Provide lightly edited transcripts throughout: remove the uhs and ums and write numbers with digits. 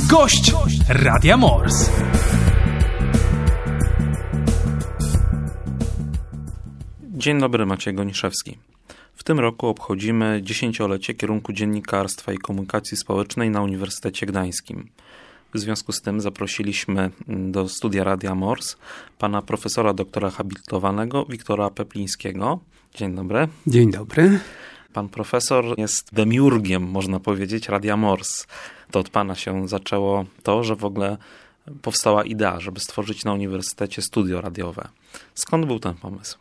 Gość Radia Mors. Dzień dobry, Maciej Goniszewski. W tym roku obchodzimy 10-lecie kierunku dziennikarstwa i komunikacji społecznej na Uniwersytecie Gdańskim. W związku z tym zaprosiliśmy do studia Radia Mors pana profesora doktora habilitowanego Wiktora Peplińskiego. Dzień dobry. Dzień dobry. Pan profesor jest demiurgiem, można powiedzieć, Radia Mors. To od pana się zaczęło to, że w ogóle powstała idea, żeby stworzyć na uniwersytecie studio radiowe. Skąd był ten pomysł?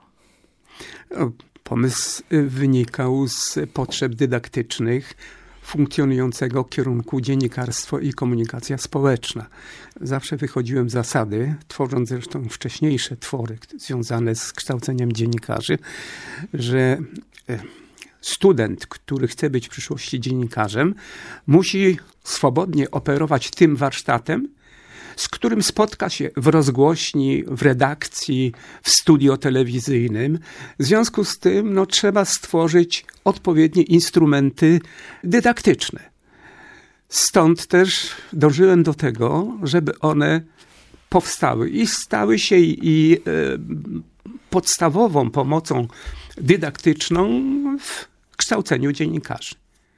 Pomysł wynikał z potrzeb dydaktycznych funkcjonującego kierunku dziennikarstwo i komunikacja społeczna. Zawsze wychodziłem z zasady, tworząc zresztą wcześniejsze twory związane z kształceniem dziennikarzy, że student, który chce być w przyszłości dziennikarzem, musi swobodnie operować tym warsztatem, z którym spotka się w rozgłośni, w redakcji, w studio telewizyjnym. W związku z tym trzeba stworzyć odpowiednie instrumenty dydaktyczne. Stąd też dążyłem do tego, żeby one powstały i stały się podstawową pomocą dydaktyczną w kształceniu dziennikarzy.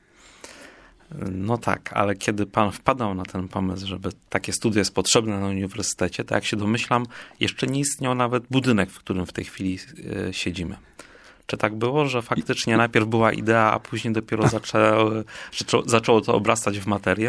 No tak, ale kiedy pan wpadał na ten pomysł, żeby takie studio jest potrzebne na uniwersytecie, to jak się domyślam, jeszcze nie istniał nawet budynek, w którym w tej chwili siedzimy. Czy tak było, że faktycznie najpierw była idea, a później dopiero zaczęło to obrastać w materię?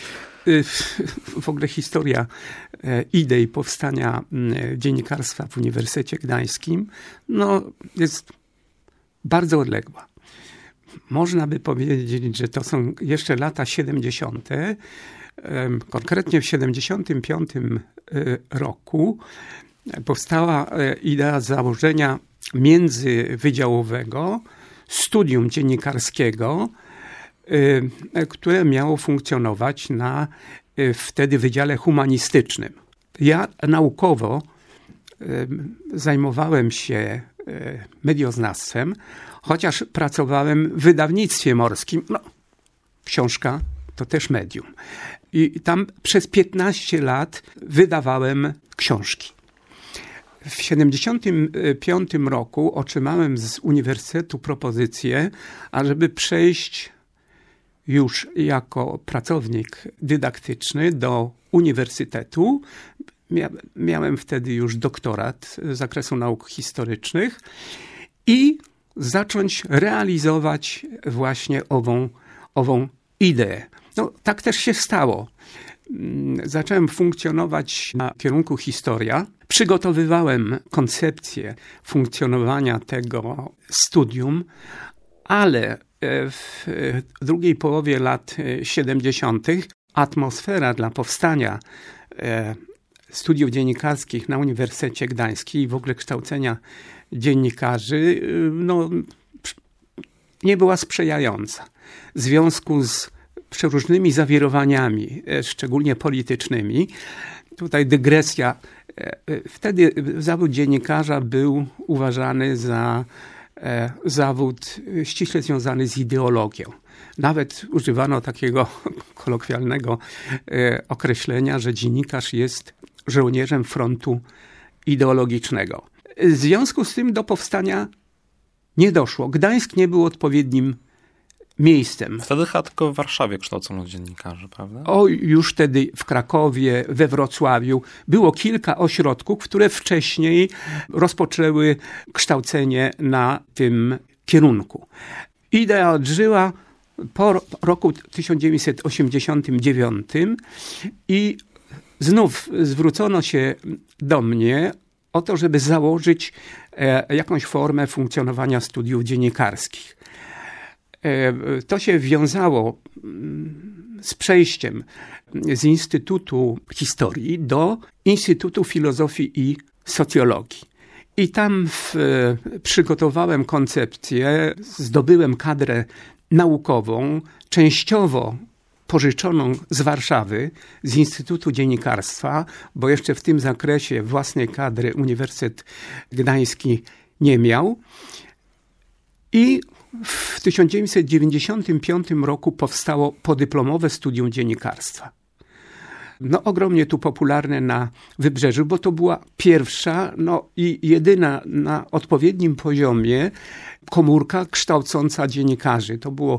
W ogóle historia idei powstania dziennikarstwa w Uniwersytecie Gdańskim jest bardzo odległa. Można by powiedzieć, że to są jeszcze lata 70. Konkretnie w 75 roku powstała idea założenia międzywydziałowego studium dziennikarskiego, które miało funkcjonować na wtedy Wydziale Humanistycznym. Ja naukowo zajmowałem się medioznawstwem, chociaż pracowałem w wydawnictwie morskim. Książka to też medium. I tam przez 15 lat wydawałem książki. W 75 roku otrzymałem z uniwersytetu propozycję, ażeby przejść już jako pracownik dydaktyczny do uniwersytetu. Miałem wtedy już doktorat z zakresu nauk historycznych i zacząć realizować właśnie ową ideę. Tak też się stało. Zacząłem funkcjonować na kierunku historia. Przygotowywałem koncepcję funkcjonowania tego studium, ale w drugiej połowie lat 70. atmosfera dla powstania studiów dziennikarskich na Uniwersytecie Gdańskim i w ogóle kształcenia dziennikarzy nie była sprzyjająca. W związku z przeróżnymi zawirowaniami, szczególnie politycznymi, tutaj dygresja, wtedy zawód dziennikarza był uważany za zawód ściśle związany z ideologią. Nawet używano takiego kolokwialnego określenia, że dziennikarz jest żołnierzem frontu ideologicznego. W związku z tym do powstania nie doszło. Gdańsk nie był odpowiednim miejscem. Wtedy chyba tylko w Warszawie kształcono dziennikarzy, prawda? Już wtedy w Krakowie, we Wrocławiu było kilka ośrodków, które wcześniej rozpoczęły kształcenie na tym kierunku. Idea odżyła po roku 1989 i znów zwrócono się do mnie o to, żeby założyć jakąś formę funkcjonowania studiów dziennikarskich. To się wiązało z przejściem z Instytutu Historii do Instytutu Filozofii i Socjologii. I tam przygotowałem koncepcję, zdobyłem kadrę naukową, częściowo pożyczoną z Warszawy, z Instytutu Dziennikarstwa, bo jeszcze w tym zakresie własnej kadry Uniwersytet Gdański nie miał. I w 1995 roku powstało podyplomowe studium dziennikarstwa. ogromnie tu popularne na Wybrzeżu, bo to była pierwsza i jedyna na odpowiednim poziomie komórka kształcąca dziennikarzy. To było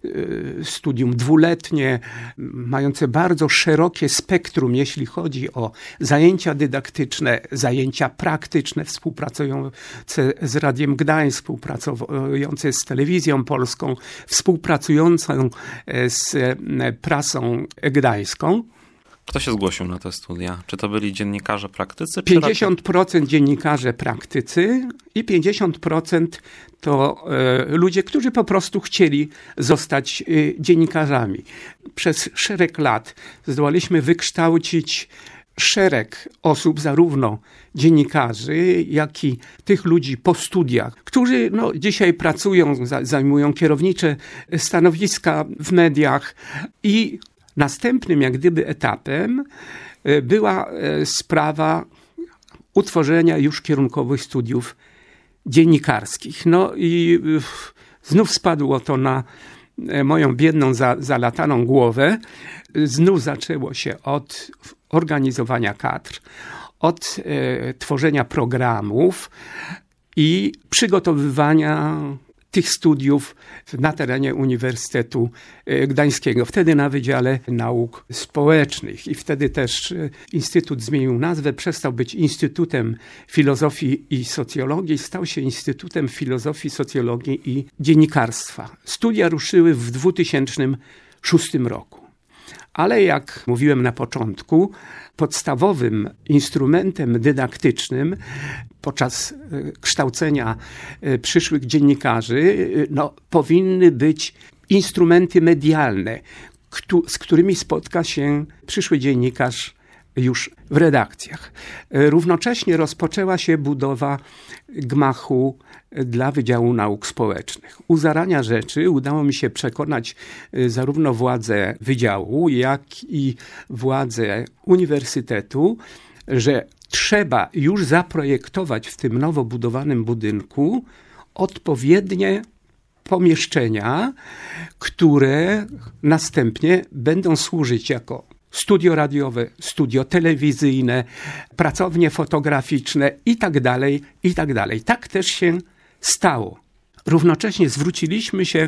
studium dwuletnie, mające bardzo szerokie spektrum, jeśli chodzi o zajęcia dydaktyczne, zajęcia praktyczne, współpracujące z Radiem Gdańsk, współpracujące z Telewizją Polską, współpracującą z prasą gdańską. Kto się zgłosił na te studia? Czy to byli dziennikarze praktycy? 50% dziennikarze praktycy i 50% to ludzie, którzy po prostu chcieli zostać dziennikarzami. Przez szereg lat zdołaliśmy wykształcić szereg osób, zarówno dziennikarzy, jak i tych ludzi po studiach, którzy dzisiaj pracują, zajmują kierownicze stanowiska w mediach i następnym jak gdyby etapem była sprawa utworzenia już kierunkowych studiów dziennikarskich. I znów spadło to na moją biedną, zalataną głowę. Znów zaczęło się od organizowania kadr, od tworzenia programów i przygotowywania tych studiów na terenie Uniwersytetu Gdańskiego. Wtedy na Wydziale Nauk Społecznych. I wtedy też Instytut zmienił nazwę, przestał być Instytutem Filozofii i Socjologii, stał się Instytutem Filozofii, Socjologii i Dziennikarstwa. Studia ruszyły w 2006 roku. Ale jak mówiłem na początku, podstawowym instrumentem dydaktycznym podczas kształcenia przyszłych dziennikarzy powinny być instrumenty medialne, z którymi spotka się przyszły dziennikarz już w redakcjach. Równocześnie rozpoczęła się budowa gmachu dla Wydziału Nauk Społecznych. U zarania rzeczy udało mi się przekonać zarówno władze wydziału, jak i władze uniwersytetu, że trzeba już zaprojektować w tym nowo budowanym budynku odpowiednie pomieszczenia, które następnie będą służyć jako studio radiowe, studio telewizyjne, pracownie fotograficzne itd., itd. Tak też się stało. Równocześnie zwróciliśmy się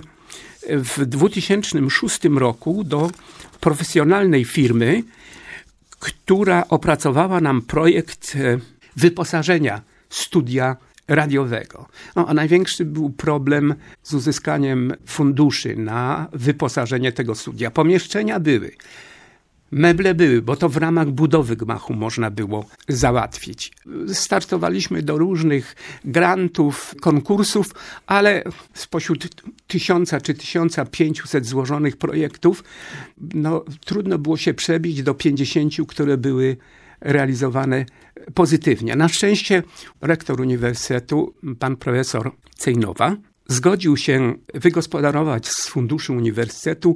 w 2006 roku do profesjonalnej firmy, która opracowała nam projekt wyposażenia studia radiowego. A największy był problem z uzyskaniem funduszy na wyposażenie tego studia. Pomieszczenia były. Meble były, bo to w ramach budowy gmachu można było załatwić. Startowaliśmy do różnych grantów, konkursów, ale spośród 1000 czy 1500 złożonych projektów, trudno było się przebić do 50, które były realizowane pozytywnie. Na szczęście rektor uniwersytetu, pan profesor Cejnowa, zgodził się wygospodarować z funduszy uniwersytetu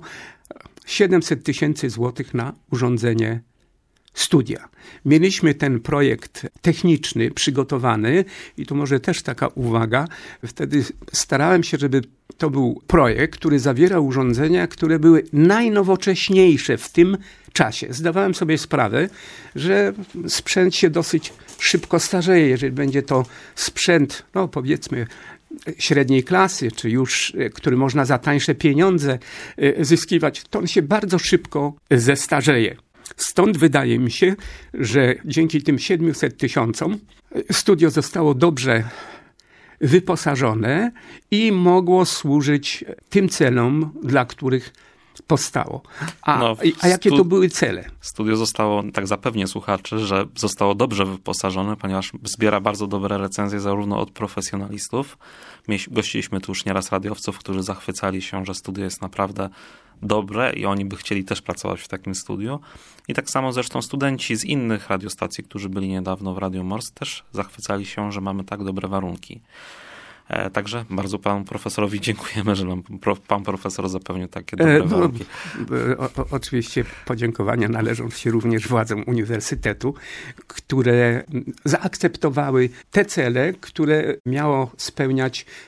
700 000 złotych na urządzenie studia. Mieliśmy ten projekt techniczny przygotowany i tu może też taka uwaga. Wtedy starałem się, żeby to był projekt, który zawierał urządzenia, które były najnowocześniejsze w tym czasie. Zdawałem sobie sprawę, że sprzęt się dosyć szybko starzeje. Jeżeli będzie to sprzęt, powiedzmy, średniej klasy, czy już, który można za tańsze pieniądze zyskiwać, to on się bardzo szybko zestarzeje. Stąd wydaje mi się, że dzięki tym 700 000 studio zostało dobrze wyposażone i mogło służyć tym celom, dla których powstało. A jakie to były cele? Studio zostało, tak zapewnię słuchaczy, że zostało dobrze wyposażone, ponieważ zbiera bardzo dobre recenzje zarówno od profesjonalistów. Gościliśmy tu już nieraz radiowców, którzy zachwycali się, że studio jest naprawdę dobre i oni by chcieli też pracować w takim studiu. I tak samo zresztą studenci z innych radiostacji, którzy byli niedawno w Radiu Mors, też zachwycali się, że mamy tak dobre warunki. Także bardzo panu profesorowi dziękujemy, że nam pan profesor zapewnił takie dobre warunki. Oczywiście podziękowania należą się również władzom uniwersytetu, które zaakceptowały te cele, które miało spełniać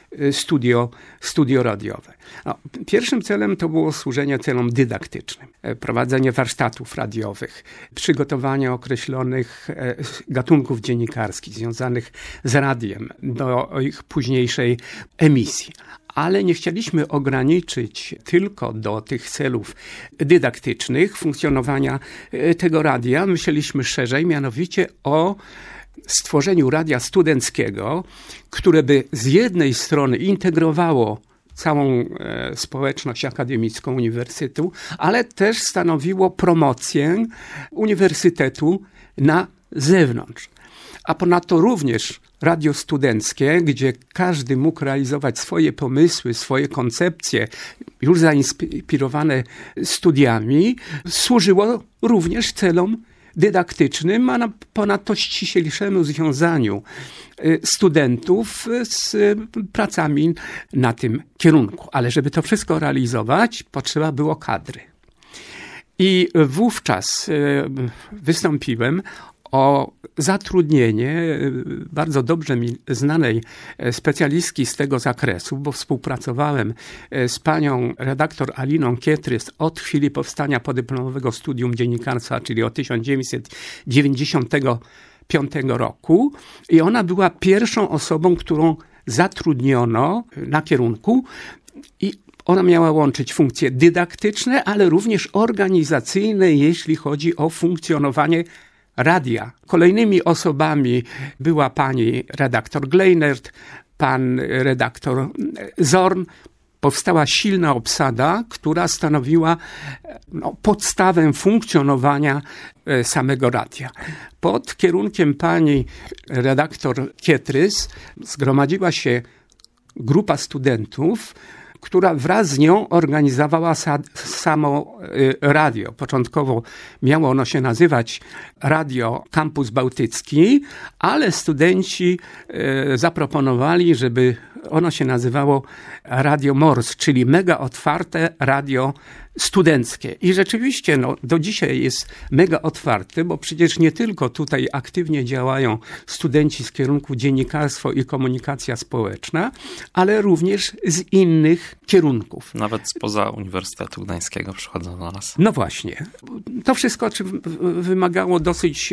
studio radiowe. Pierwszym celem to było służenie celom dydaktycznym. Prowadzenie warsztatów radiowych, przygotowanie określonych gatunków dziennikarskich związanych z radiem do ich późniejszej emisji. Ale nie chcieliśmy ograniczyć tylko do tych celów dydaktycznych funkcjonowania tego radia. Myśleliśmy szerzej, mianowicie o stworzeniu radia studenckiego, które by z jednej strony integrowało całą społeczność akademicką uniwersytetu, ale też stanowiło promocję uniwersytetu na zewnątrz. A ponadto również radio studenckie, gdzie każdy mógł realizować swoje pomysły, swoje koncepcje, już zainspirowane studiami, służyło również celom dydaktycznym, a ponadto ściślejszemu związaniu studentów z pracami na tym kierunku. Ale żeby to wszystko realizować, potrzeba było kadry. I wówczas wystąpiłem o zatrudnienie bardzo dobrze mi znanej specjalistki z tego zakresu, bo współpracowałem z panią redaktor Aliną Kietrys od chwili powstania podyplomowego studium dziennikarstwa, czyli od 1995 roku. I ona była pierwszą osobą, którą zatrudniono na kierunku i ona miała łączyć funkcje dydaktyczne, ale również organizacyjne, jeśli chodzi o funkcjonowanie radia. Kolejnymi osobami była pani redaktor Glejnert, pan redaktor Zorn. Powstała silna obsada, która stanowiła podstawę funkcjonowania samego radia. Pod kierunkiem pani redaktor Kietrys zgromadziła się grupa studentów, która wraz z nią organizowała samo radio. Początkowo miało ono się nazywać Radio Campus Bałtycki, ale studenci zaproponowali, żeby ono się nazywało Radio Mors, czyli mega otwarte radio studenckie. I rzeczywiście do dzisiaj jest mega otwarte, bo przecież nie tylko tutaj aktywnie działają studenci z kierunku dziennikarstwo i komunikacja społeczna, ale również z innych kierunków. Nawet spoza Uniwersytetu Gdańskiego przychodzą do nas. No właśnie. To wszystko wymagało dosyć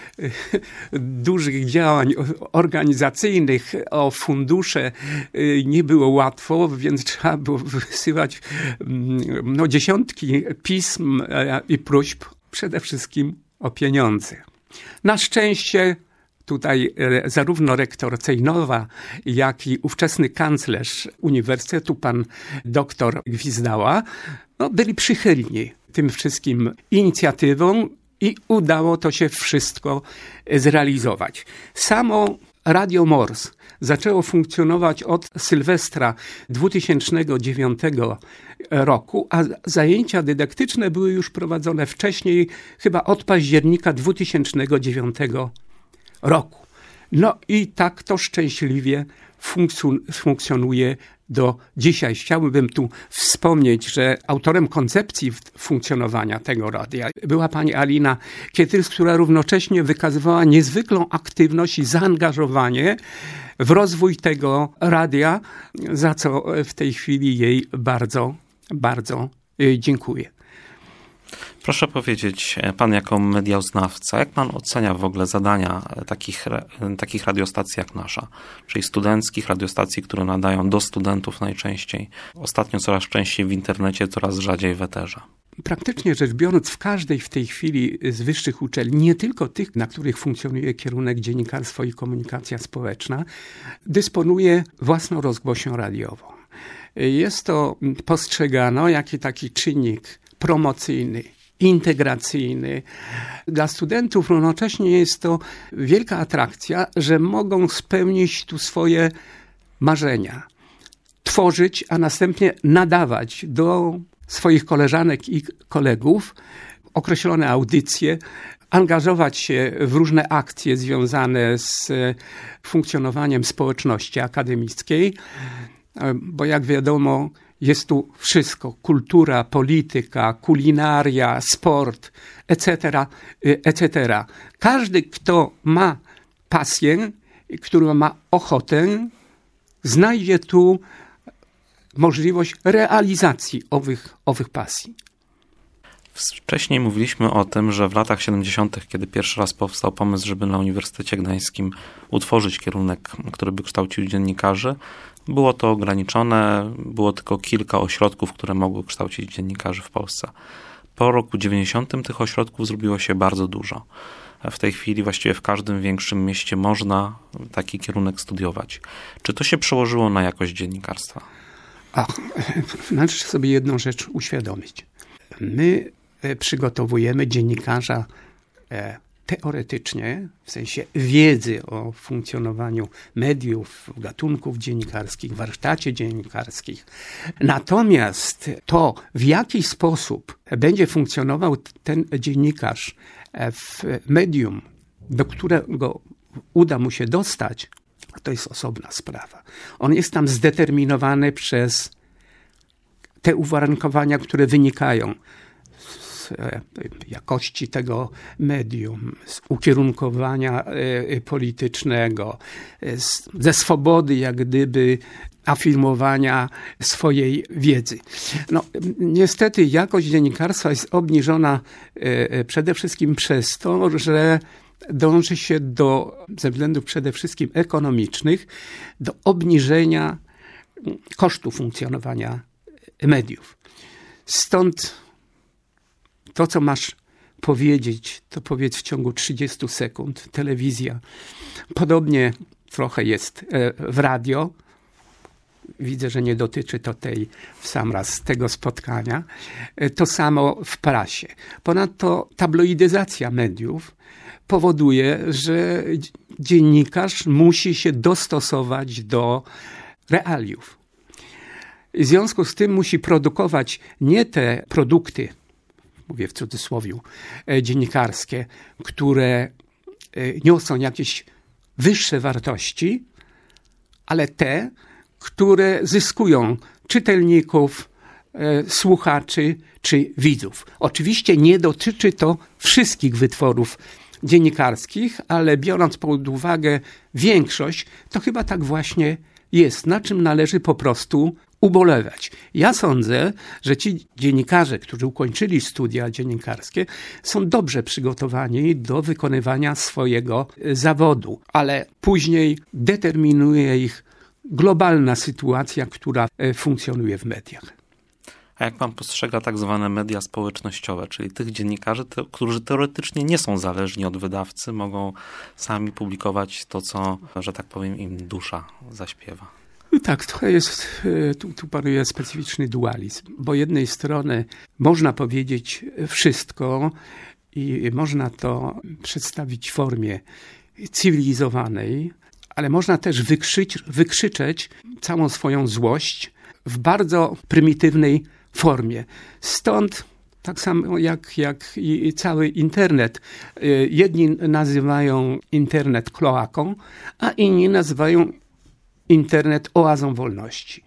dużych działań organizacyjnych. O fundusze nie było łatwo, więc trzeba było wysyłać dziesiątki pism i próśb, przede wszystkim o pieniądze. Na szczęście tutaj zarówno rektor Cejnowa, jak i ówczesny kanclerz uniwersytetu, pan doktor Gwizdała, byli przychylni tym wszystkim inicjatywom i udało to się wszystko zrealizować. Samo Radio Mors zaczęło funkcjonować od Sylwestra 2009 roku, a zajęcia dydaktyczne były już prowadzone wcześniej, chyba od października 2009 roku. No i tak to szczęśliwie funkcjonuje do dzisiaj. Chciałbym tu wspomnieć, że autorem koncepcji funkcjonowania tego radia była pani Alina Kietrys, która równocześnie wykazywała niezwykłą aktywność i zaangażowanie w rozwój tego radia, za co w tej chwili jej bardzo, bardzo dziękuję. Proszę powiedzieć, pan jako medioznawca, jak pan ocenia w ogóle zadania takich radiostacji jak nasza, czyli studenckich radiostacji, które nadają do studentów najczęściej, ostatnio coraz częściej w internecie, coraz rzadziej w eterze? Praktycznie rzecz biorąc, w każdej w tej chwili z wyższych uczelni, nie tylko tych, na których funkcjonuje kierunek dziennikarstwo i komunikacja społeczna, dysponuje własną rozgłośnią radiową. Jest to postrzegano jako taki czynnik promocyjny, integracyjny. Dla studentów równocześnie jest to wielka atrakcja, że mogą spełnić tu swoje marzenia, tworzyć, a następnie nadawać do swoich koleżanek i kolegów określone audycje, angażować się w różne akcje związane z funkcjonowaniem społeczności akademickiej, bo jak wiadomo, jest tu wszystko, kultura, polityka, kulinaria, sport, etc., etc. Każdy, kto ma pasję, który ma ochotę, znajdzie tu możliwość realizacji owych pasji. Wcześniej mówiliśmy o tym, że w latach 70., kiedy pierwszy raz powstał pomysł, żeby na Uniwersytecie Gdańskim utworzyć kierunek, który by kształcił dziennikarzy, było to ograniczone, było tylko kilka ośrodków, które mogły kształcić dziennikarzy w Polsce. Po roku 90. tych ośrodków zrobiło się bardzo dużo. W tej chwili właściwie w każdym większym mieście można taki kierunek studiować. Czy to się przełożyło na jakość dziennikarstwa? Należy sobie jedną rzecz uświadomić. My przygotowujemy dziennikarza teoretycznie, w sensie wiedzy o funkcjonowaniu mediów, gatunków dziennikarskich, warsztacie dziennikarskich. Natomiast to, w jaki sposób będzie funkcjonował ten dziennikarz w medium, do którego uda mu się dostać, to jest osobna sprawa. On jest tam zdeterminowany przez te uwarunkowania, które wynikają z jakości tego medium, z ukierunkowania politycznego, ze swobody jak gdyby afirmowania swojej wiedzy. No, niestety jakość dziennikarstwa jest obniżona przede wszystkim przez to, że dąży się ze względów przede wszystkim ekonomicznych, do obniżenia kosztu funkcjonowania mediów. Stąd to, co masz powiedzieć, to powiedz w ciągu 30 sekund. Telewizja. Podobnie trochę jest w radio. Widzę, że nie dotyczy to w sam raz tego spotkania. To samo w prasie. Ponadto tabloidyzacja mediów powoduje, że dziennikarz musi się dostosować do realiów. W związku z tym musi produkować nie te produkty, mówię w cudzysłowie, dziennikarskie, które niosą jakieś wyższe wartości, ale te, które zyskują czytelników, słuchaczy czy widzów. Oczywiście nie dotyczy to wszystkich wytworów dziennikarskich, ale biorąc pod uwagę większość, to chyba tak właśnie jest, na czym należy po prostu ubolewać. Ja sądzę, że ci dziennikarze, którzy ukończyli studia dziennikarskie, są dobrze przygotowani do wykonywania swojego zawodu, ale później determinuje ich globalna sytuacja, która funkcjonuje w mediach. A jak pan postrzega tak zwane media społecznościowe, czyli tych dziennikarzy, którzy teoretycznie nie są zależni od wydawcy, mogą sami publikować to, co, że tak powiem, im dusza zaśpiewa? Tak, trochę jest, tu panuje specyficzny dualizm, bo jednej strony można powiedzieć wszystko i można to przedstawić w formie cywilizowanej, ale można też wykrzyczeć całą swoją złość w bardzo prymitywnej formie. Stąd tak samo jak i cały internet. Jedni nazywają internet kloaką, a inni nazywają internet oazą wolności.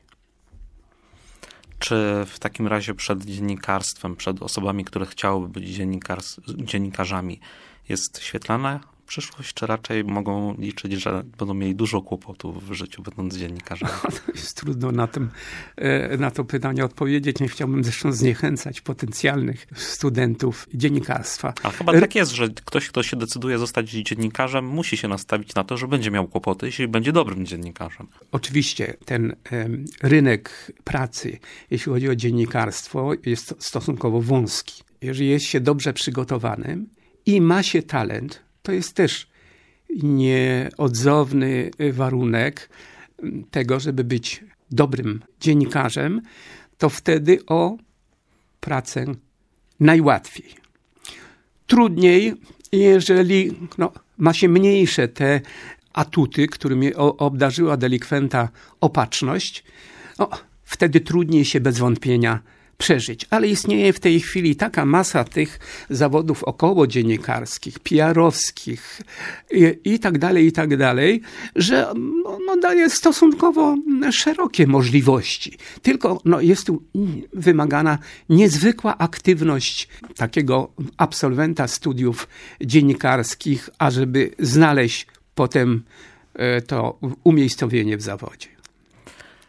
Czy w takim razie przed dziennikarstwem, przed osobami, które chciałyby być dziennikarzami, jest świetlana przyszłość, czy raczej mogą liczyć, że będą mieli dużo kłopotów w życiu, będąc dziennikarzami? To jest trudno na to pytanie odpowiedzieć. Nie chciałbym zresztą zniechęcać potencjalnych studentów dziennikarstwa. A chyba tak jest, że ktoś, kto się decyduje zostać dziennikarzem, musi się nastawić na to, że będzie miał kłopoty, jeśli będzie dobrym dziennikarzem. Oczywiście ten rynek pracy, jeśli chodzi o dziennikarstwo, jest stosunkowo wąski. Jeżeli jest się dobrze przygotowanym i ma się talent, to jest też nieodzowny warunek tego, żeby być dobrym dziennikarzem, to wtedy o pracę najłatwiej. Trudniej, jeżeli ma się mniejsze te atuty, którymi obdarzyła delikwenta opatrzność, wtedy trudniej się bez wątpienia przeżyć. Ale istnieje w tej chwili taka masa tych zawodów okołodziennikarskich, PR-owskich i tak dalej, że daje stosunkowo szerokie możliwości. Tylko jest tu wymagana niezwykła aktywność takiego absolwenta studiów dziennikarskich, ażeby znaleźć potem to umiejscowienie w zawodzie.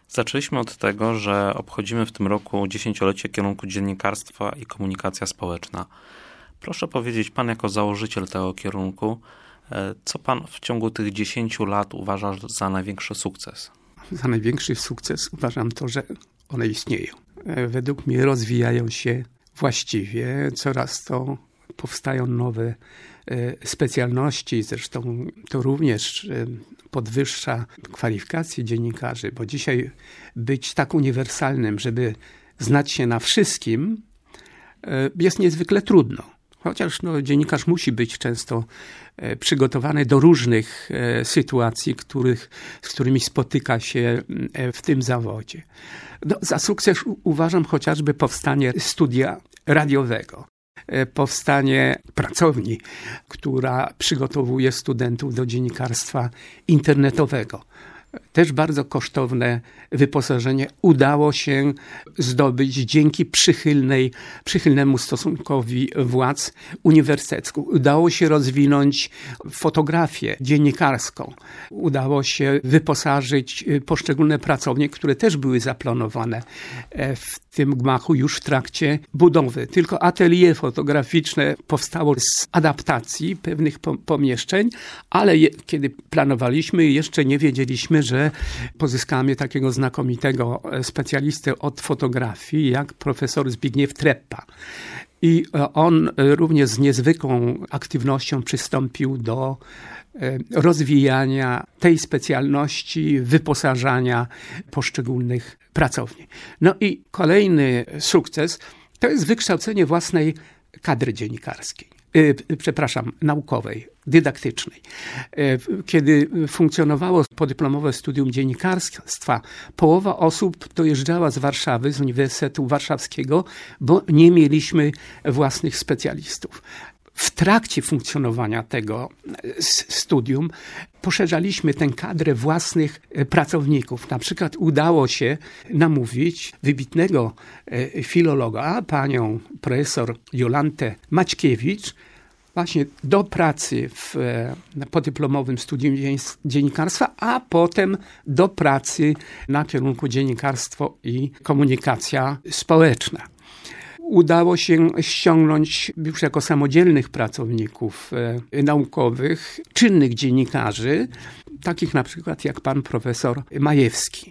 Zaczęliśmy od tego, że obchodzimy w tym roku 10-lecie kierunku dziennikarstwa i komunikacja społeczna. Proszę powiedzieć, pan jako założyciel tego kierunku, co pan w ciągu tych 10 lat uważa za największy sukces? Za największy sukces uważam to, że one istnieją. Według mnie rozwijają się właściwie, coraz to powstają nowe specjalności, zresztą to również podwyższa kwalifikacje dziennikarzy, bo dzisiaj być tak uniwersalnym, żeby znać się na wszystkim, jest niezwykle trudno. Chociaż dziennikarz musi być często przygotowany do różnych sytuacji, z którymi spotyka się w tym zawodzie. Za sukces uważam chociażby powstanie studia radiowego, powstanie pracowni, która przygotowuje studentów do dziennikarstwa internetowego. Też bardzo kosztowne wyposażenie udało się zdobyć dzięki przychylnemu stosunkowi władz uniwersyteckich. Udało się rozwinąć fotografię dziennikarską. Udało się wyposażyć poszczególne pracownie, które też były zaplanowane w tym gmachu już w trakcie budowy. Tylko atelier fotograficzne powstało z adaptacji pewnych pomieszczeń, ale kiedy planowaliśmy, jeszcze nie wiedzieliśmy, że pozyskamy takiego znakomitego specjalistę od fotografii, jak profesor Zbigniew Treppa. I on również z niezwykłą aktywnością przystąpił do rozwijania tej specjalności, wyposażania poszczególnych pracowni. No i kolejny sukces to jest wykształcenie własnej kadry dziennikarskiej. Naukowej, dydaktycznej. Kiedy funkcjonowało podyplomowe studium dziennikarstwa, połowa osób dojeżdżała z Warszawy, z Uniwersytetu Warszawskiego, bo nie mieliśmy własnych specjalistów. W trakcie funkcjonowania tego studium poszerzaliśmy tę kadrę własnych pracowników. Na przykład udało się namówić wybitnego filologa, panią profesor Jolantę Maćkiewicz, właśnie do pracy w podyplomowym studium dziennikarstwa, a potem do pracy na kierunku dziennikarstwo i komunikacja społeczna. Udało się ściągnąć już jako samodzielnych pracowników naukowych, czynnych dziennikarzy, takich na przykład jak pan profesor Majewski.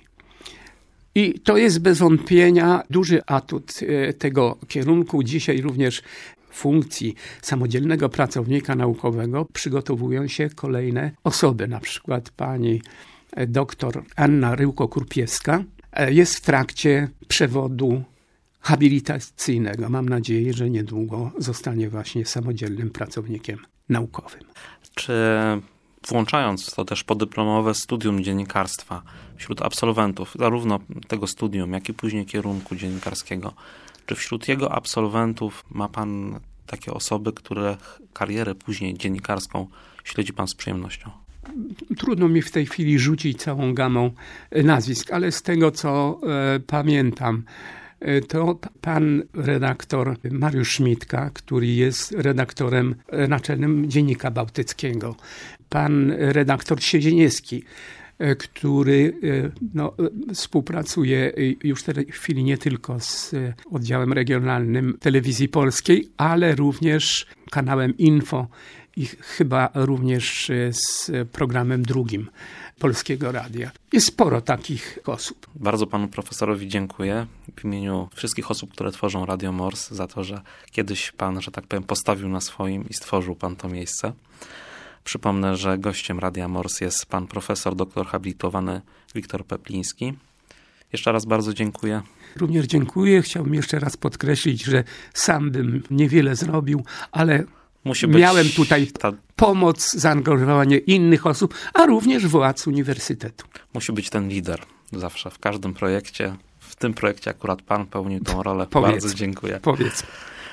I to jest bez wątpienia duży atut tego kierunku. Dzisiaj również funkcji samodzielnego pracownika naukowego przygotowują się kolejne osoby, na przykład pani doktor Anna Ryłko-Kurpiewska jest w trakcie przewodu habilitacyjnego. Mam nadzieję, że niedługo zostanie właśnie samodzielnym pracownikiem naukowym. Czy włączając to też podyplomowe studium dziennikarstwa wśród absolwentów, zarówno tego studium, jak i później kierunku dziennikarskiego, czy wśród jego absolwentów ma pan takie osoby, których karierę później dziennikarską śledzi pan z przyjemnością? Trudno mi w tej chwili rzucić całą gamą nazwisk, ale z tego, co pamiętam, to pan redaktor Mariusz Szmitka, który jest redaktorem naczelnym Dziennika Bałtyckiego. Pan redaktor Siedzieniewski, który współpracuje już w tej chwili nie tylko z oddziałem regionalnym Telewizji Polskiej, ale również kanałem Info i chyba również z programem drugim Polskiego Radia. Jest sporo takich osób. Bardzo panu profesorowi dziękuję w imieniu wszystkich osób, które tworzą Radio Mors, za to, że kiedyś pan, że tak powiem, postawił na swoim i stworzył pan to miejsce. Przypomnę, że gościem Radia Mors jest pan profesor, doktor habilitowany Wiktor Pepliński. Jeszcze raz bardzo dziękuję. Również dziękuję. Chciałbym jeszcze raz podkreślić, że sam bym niewiele zrobił, ale miałem tutaj pomoc, zaangażowanie innych osób, a również władz uniwersytetu. Musi być ten lider zawsze w każdym projekcie. W tym projekcie akurat pan pełnił tą rolę. Bardzo dziękuję. Powiedz.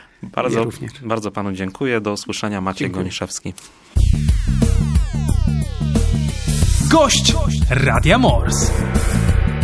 Bardzo panu dziękuję. Do usłyszenia. Maciej Goniszewski. Gość Radia Mors.